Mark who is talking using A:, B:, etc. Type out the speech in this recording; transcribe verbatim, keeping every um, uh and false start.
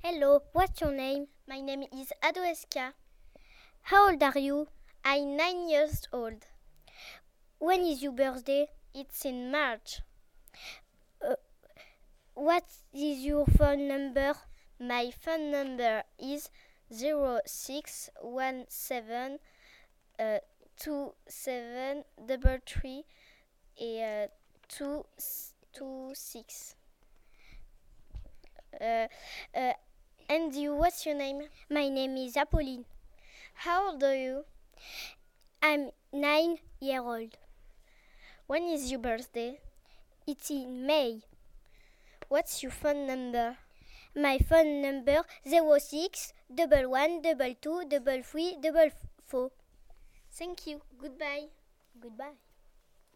A: Hello, what's your name?
B: My name is Adoeska.
A: How old are you?
B: I'm nine years old.
A: When is your birthday?
B: It's in March.
A: Uh, what is your phone number?
B: My phone number is zero six one seven uh, two seven double three et uh, two two six. Uh, uh, and you, what's your name?
A: My name is Apolline.
B: How old are you?
A: I'm nine years old.
B: When is your birthday?
A: It's in May.
B: What's your phone number?
A: My phone number zero six one one double two double three double four.
B: Thank you. Goodbye.
A: Goodbye.